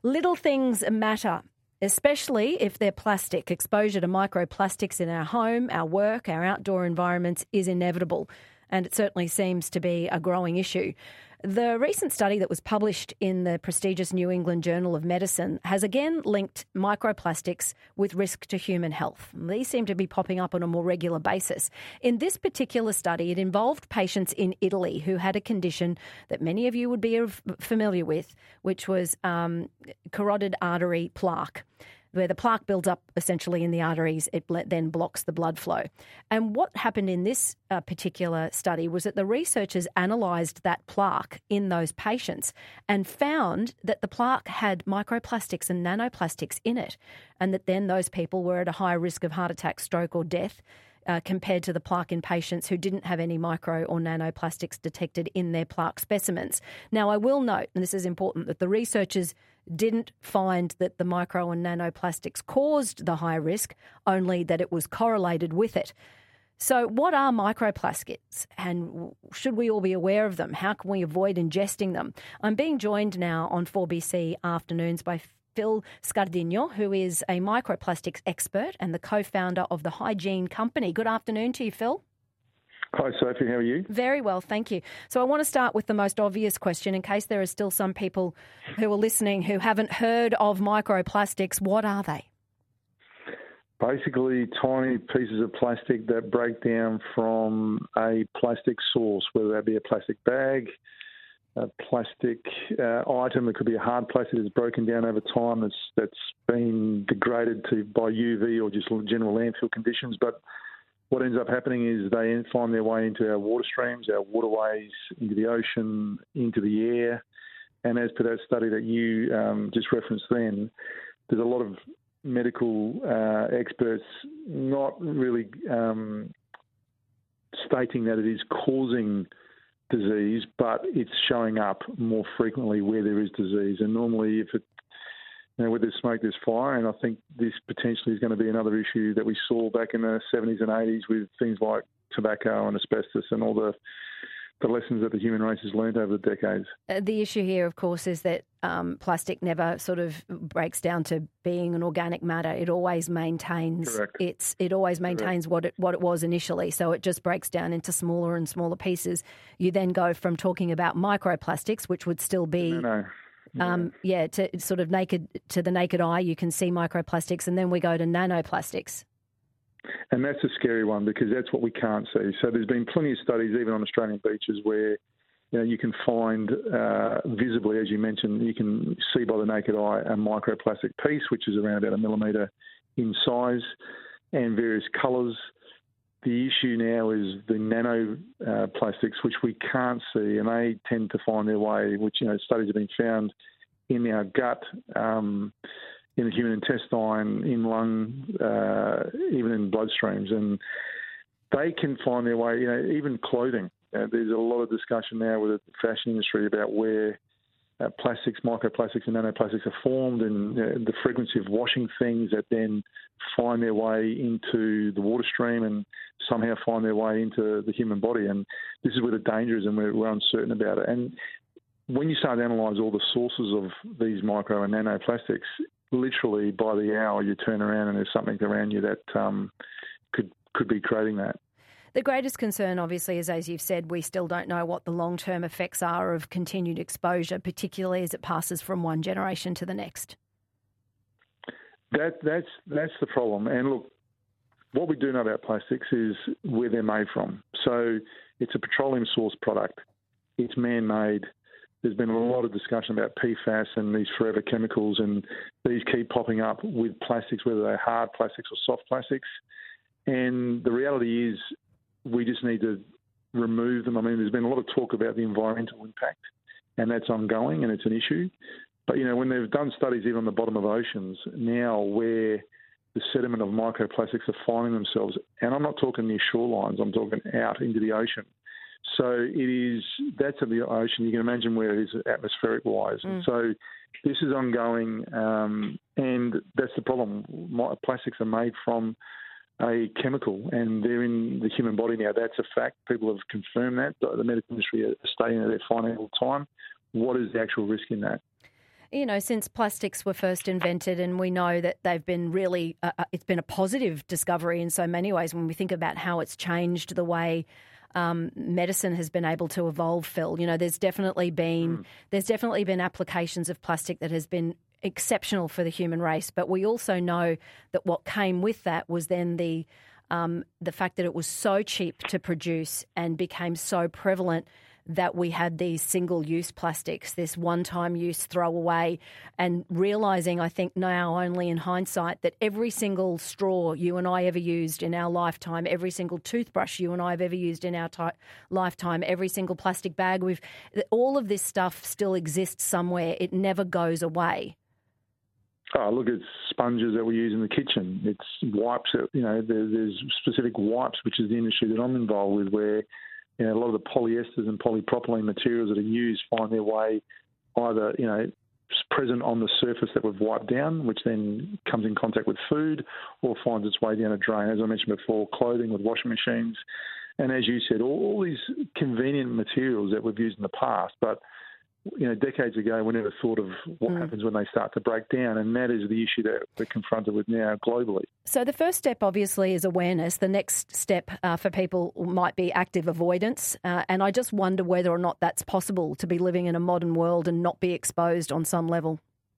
Little things matter, especially if they're plastic. Exposure to microplastics in our home, our work, our outdoor environments is inevitable, and it certainly seems to be a growing issue. The recent study that was published in the prestigious New England Journal of Medicine has again linked microplastics with risk to human health. These seem to be popping up on a more regular basis. In this particular study, it involved patients in Italy who had a condition that many of you would be familiar with, which was carotid artery plaque, where the plaque builds up essentially in the arteries. It then blocks the blood flow. And what happened in this particular study was that the researchers analysed that plaque in those patients and found that the plaque had microplastics and nanoplastics in it, and that then those people were at a higher risk of heart attack, stroke or death compared to the plaque in patients who didn't have any micro or nanoplastics detected in their plaque specimens. Now, I will note, and this is important, that the researchers didn't find that the micro and nanoplastics caused the high risk, only that it was correlated with it. So what are microplastics, and should we all be aware of them? How can we avoid ingesting them? I'm being joined now on 4BC Afternoons by Phil Scardino, who is a microplastics expert and the co-founder of the Hygiene Company. Good afternoon to you, Phil. Hi, Sophie. How are you? Very well, thank you. So I want to start with the most obvious question, in case there are still some people who are listening who haven't heard of microplastics. What are they? Basically, tiny pieces of plastic that break down from a plastic source, whether that be a plastic bag, a plastic item. It could be a hard plastic that's broken down over time, that's been degraded by UV or just general landfill conditions. But what ends up happening is they find their way into our water streams, our waterways, into the ocean, into the air. And as per that study that you just referenced then, there's a lot of medical experts not really stating that it is causing disease, but it's showing up more frequently where there is disease. And normally, if it, where there's smoke, there's fire. And I think this potentially is going to be another issue that we saw back in the 70s and 80s with things like tobacco and asbestos and all the lessons that the human race has learned over the decades. The issue here, of course, is that plastic never sort of breaks down to being an organic matter. It always maintains it always maintains what it was initially. So it just breaks down into smaller and smaller pieces. You then go from talking about microplastics, which would still be to sort of to the naked eye, you can see microplastics, and then we go to nanoplastics. And that's a scary one because that's what we can't see. So there's been plenty of studies, even on Australian beaches, where you can find visibly, as you mentioned, you can see by the naked eye a microplastic piece, which is around about 1 millimetre in size and various colours. The issue now is the nanoplastics, which we can't see, and they tend to find their way, which studies have been found in our gut, in the human intestine, in lung, even in bloodstreams. And they can find their way, even clothing. There's a lot of discussion now with the fashion industry about where plastics, microplastics and nanoplastics are formed, and the frequency of washing things that then find their way into the water stream and somehow find their way into the human body. And this is where the danger is, and we're uncertain about it. And when you start to analyse all the sources of these micro and nanoplastics, literally by the hour you turn around and there's something around you that could be creating that. The greatest concern, obviously, is, as you've said, we still don't know what the long-term effects are of continued exposure, particularly as it passes from one generation to the next. That's the problem. And look, what we do know about plastics is where they're made from. So it's a petroleum source product. It's man-made. There's been a lot of discussion about PFAS and these forever chemicals, and these keep popping up with plastics, whether they're hard plastics or soft plastics. And the reality is we just need to remove them. I mean, there's been a lot of talk about the environmental impact, and that's ongoing, and it's an issue. But, when they've done studies even on the bottom of oceans now where the sediment of microplastics are finding themselves, and I'm not talking near shorelines, I'm talking out into the ocean. So that's in the ocean. You can imagine where it is atmospheric-wise. And so this is ongoing, and that's the problem. Plastics are made from a chemical, and they're in the human body now. That's a fact. People have confirmed that. The medical industry are stating that they're finding it all the time. What is the actual risk in that? You know, since plastics were first invented, and we know that they've been really, it's been a positive discovery in so many ways when we think about how it's changed the way medicine has been able to evolve, Phil. You know, there's definitely been applications of plastic that has been exceptional for the human race, but we also know that what came with that was then the fact that it was so cheap to produce and became so prevalent that we had these single-use plastics, this one-time use throwaway, and realising, I think now only in hindsight, that every single straw you and I ever used in our lifetime, every single toothbrush you and I have ever used in our lifetime, every single plastic bag, all of this stuff still exists somewhere. It never goes away. Oh, look, it's sponges that we use in the kitchen. It's wipes that, you know, there's specific wipes, which is the industry that I'm involved with, where, you know, a lot of the polyesters and polypropylene materials that are used find their way either, you know, present on the surface that we've wiped down, which then comes in contact with food, or finds its way down a drain. As I mentioned before, clothing with washing machines. And as you said, all these convenient materials that we've used in the past, but, you know, decades ago, we never thought of what happens when they start to break down, and that is the issue that we're confronted with now globally. So the first step, obviously, is awareness. The next step for people might be active avoidance, and I just wonder whether or not that's possible to be living in a modern world and not be exposed on some level.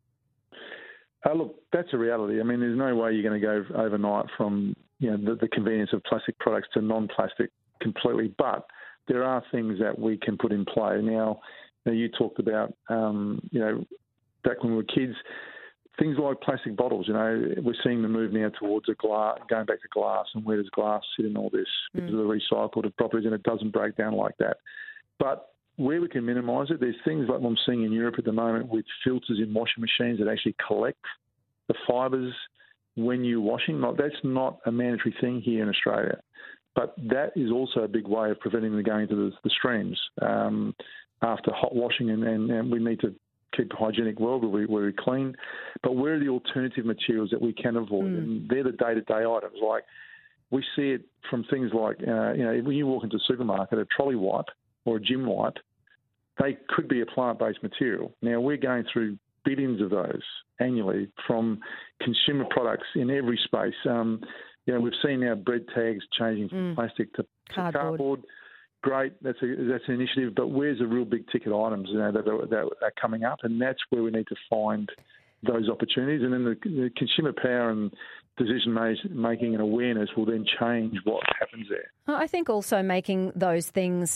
Look, that's a reality. I mean, there's no way you're going to go overnight from, you know, the convenience of plastic products to non-plastic completely, but there are things that we can put in play. Now, you talked about, you know, back when we were kids, things like plastic bottles. You know, we're seeing the move now towards going back to glass, and where does glass sit in all this because of the recycled properties, and it doesn't break down like that. But where we can minimise it, there's things like I'm seeing in Europe at the moment with filters in washing machines that actually collect the fibres when you're washing. Like, that's not a mandatory thing here in Australia, but that is also a big way of preventing them going into the streams. After hot washing, and we need to keep a hygienic world where we clean. But where are the alternative materials that we can avoid? And they're the day-to-day items. Like, we see it from things like, you know, when you walk into a supermarket, a trolley wipe or a gym wipe, they could be a plant-based material. Now, we're going through billions of those annually from consumer products in every space. You know, we've seen now bread tags changing from plastic to cardboard. Great, that's an initiative, but where's the real big ticket items, you know, that are coming up? And that's where we need to find those opportunities. And then the consumer power and decision making and awareness will then change what happens there. I think also making those things,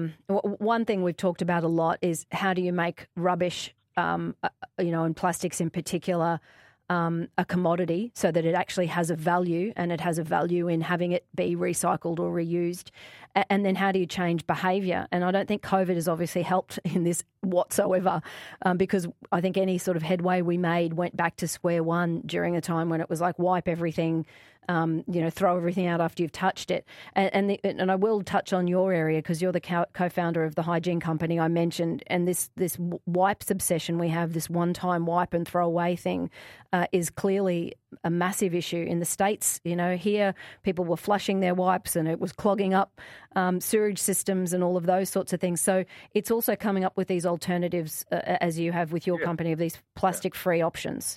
one thing we've talked about a lot is how do you make rubbish, you know, and plastics in particular, a commodity so that it actually has a value, and it has a value in having it be recycled or reused. And then how do you change behaviour? And I don't think COVID has obviously helped in this whatsoever, because I think any sort of headway we made went back to square one during a time when it was like wipe everything, you know, throw everything out after you've touched it. And I will touch on your area because you're the co-founder of the hygiene company I mentioned, and this wipes obsession we have, this one-time wipe and throw away thing, is clearly a massive issue in the States. You know, here people were flushing their wipes and it was clogging up sewage systems and all of those sorts of things. So it's also coming up with these alternatives, as you have with your company, of these plastic-free options.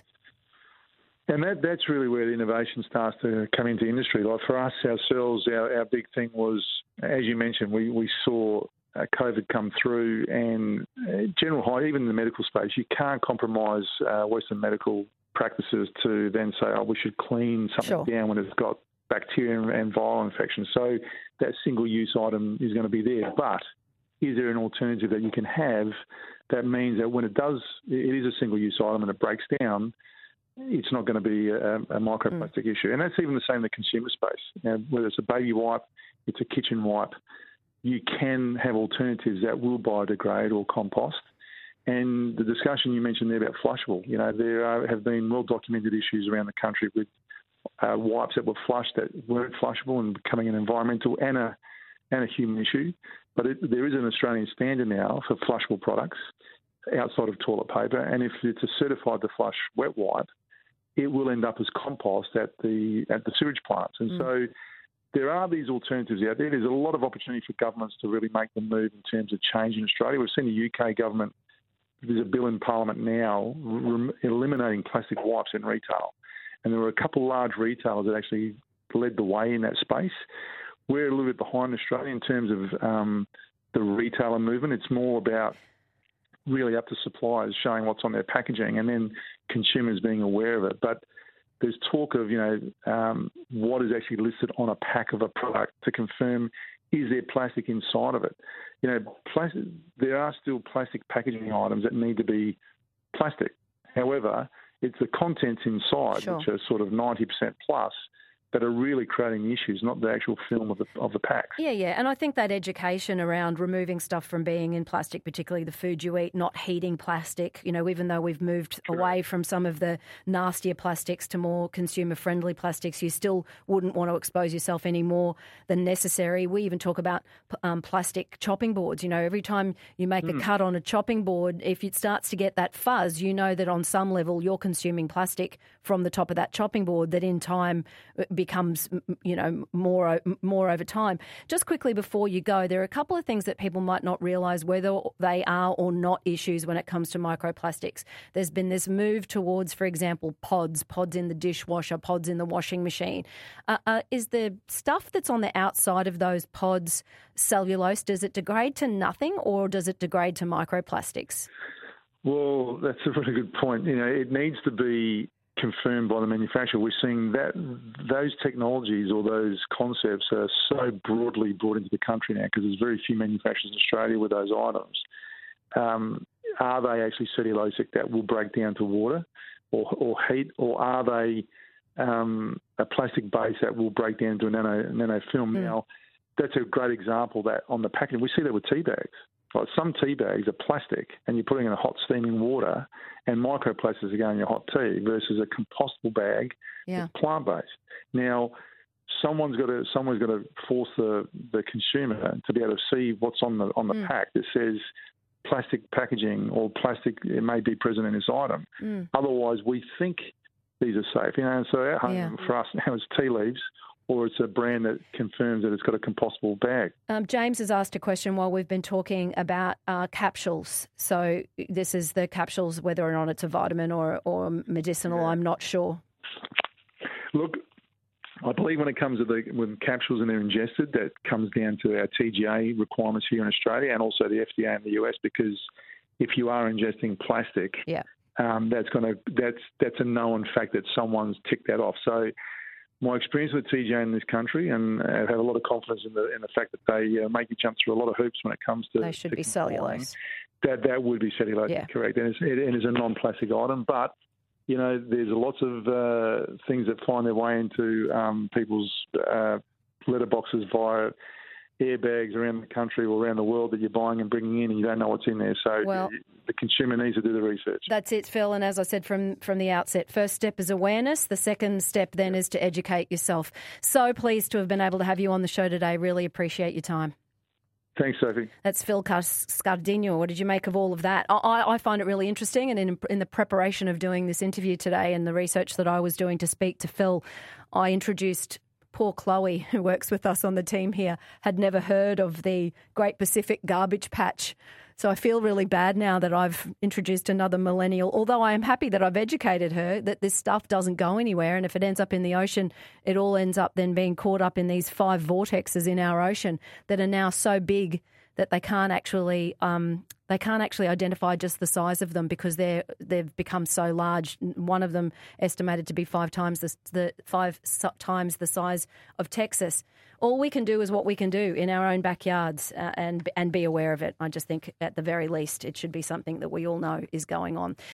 And that's really where the innovation starts to come into industry. Like for us ourselves, our big thing was, as you mentioned, we saw COVID come through, and even in the medical space, you can't compromise Western medical practices to then say, we should clean something down when it's got bacteria and viral infections. So that single-use item is going to be there. But is there an alternative that you can have that means that when it is a single-use item and it breaks down, it's not going to be a microplastic issue. And that's even the same in the consumer space. Now, whether it's a baby wipe, it's a kitchen wipe, you can have alternatives that will biodegrade or compost. And the discussion you mentioned there about flushable, you know, there have been well-documented issues around the country with wipes that were flushed that weren't flushable and becoming an environmental and a human issue. But there is an Australian standard now for flushable products outside of toilet paper, and if it's a certified to flush wet wipe, it will end up as compost at the sewage plants. And so there are these alternatives out there. There's a lot of opportunity for governments to really make the move in terms of change in Australia. We've seen the UK government there's a bill in Parliament now eliminating plastic wipes in retail. And there were a couple of large retailers that actually led the way in that space. We're a little bit behind Australia in terms of the retailer movement. It's more about really up to suppliers showing what's on their packaging and then consumers being aware of it. But there's talk of, what is actually listed on a pack of a product to confirm, is there plastic inside of it? There are still plastic packaging items that need to be plastic. However, it's the contents inside, which are sort of 90% plus, that are really creating issues, not the actual film of the packs. Yeah, and I think that education around removing stuff from being in plastic, particularly the food you eat, not heating plastic, even though we've moved away from some of the nastier plastics to more consumer-friendly plastics, you still wouldn't want to expose yourself any more than necessary. We even talk about plastic chopping boards. Every time you make a cut on a chopping board, if it starts to get that fuzz, you know that on some level you're consuming plastic from the top of that chopping board that in time becomes, more over time. Just quickly before you go, there are a couple of things that people might not realise whether they are or not issues when it comes to microplastics. There's been this move towards, for example, pods in the dishwasher, pods in the washing machine. Is the stuff that's on the outside of those pods cellulose? Does it degrade to nothing or does it degrade to microplastics? Well, that's a really good point. It needs to be confirmed by the manufacturer. We're seeing that those technologies or those concepts are so broadly brought into the country now because there's very few manufacturers in Australia with those items. Are they actually cellulosic that will break down to water or heat, or are they a plastic base that will break down to a nanofilm? Now, that's a great example that on the packaging, we see that with tea bags. Like some tea bags are plastic and you're putting in a hot steaming water and microplastics are going in your hot tea versus a compostable bag that's plant-based. Now, someone's got to force the consumer to be able to see what's on the pack that says plastic packaging or plastic, it may be present in this item. Otherwise, we think these are safe. So at home for us now it's tea leaves, or it's a brand that confirms that it's got a compostable bag. James has asked a question while we've been talking about capsules. So this is the capsules, whether or not it's a vitamin or medicinal, I'm not sure. Look, I believe when it comes to when capsules and they're ingested, that comes down to our TGA requirements here in Australia and also the FDA in the US, because if you are ingesting plastic, that's a known fact that someone's ticked that off. So my experience with TGA in this country, and I have a lot of confidence in the fact that they make you jump through a lot of hoops when it comes to... They should be cellulose. That would be cellulose, correct. And it is a non-plastic item, but, there's lots of things that find their way into people's letterboxes via airbags around the country or around the world that you're buying and bringing in and you don't know what's in there. So the consumer needs to do the research. That's it, Phil. And as I said from the outset, first step is awareness. The second step then is to educate yourself. So pleased to have been able to have you on the show today. Really appreciate your time. Thanks, Sophie. That's Phil Scardino. What did you make of all of that? I find it really interesting, and in the preparation of doing this interview today and the research that I was doing to speak to Phil, I introduced poor Chloe, who works with us on the team here, had never heard of the Great Pacific Garbage Patch. So I feel really bad now that I've introduced another millennial, although I am happy that I've educated her that this stuff doesn't go anywhere, and if it ends up in the ocean, it all ends up then being caught up in these 5 vortexes in our ocean that are now so big that they can't actually identify just the size of them because they've become so large. One of them estimated to be 5 times the size of Texas. All we can do is what we can do in our own backyards and be aware of it. I just think at the very least it should be something that we all know is going on.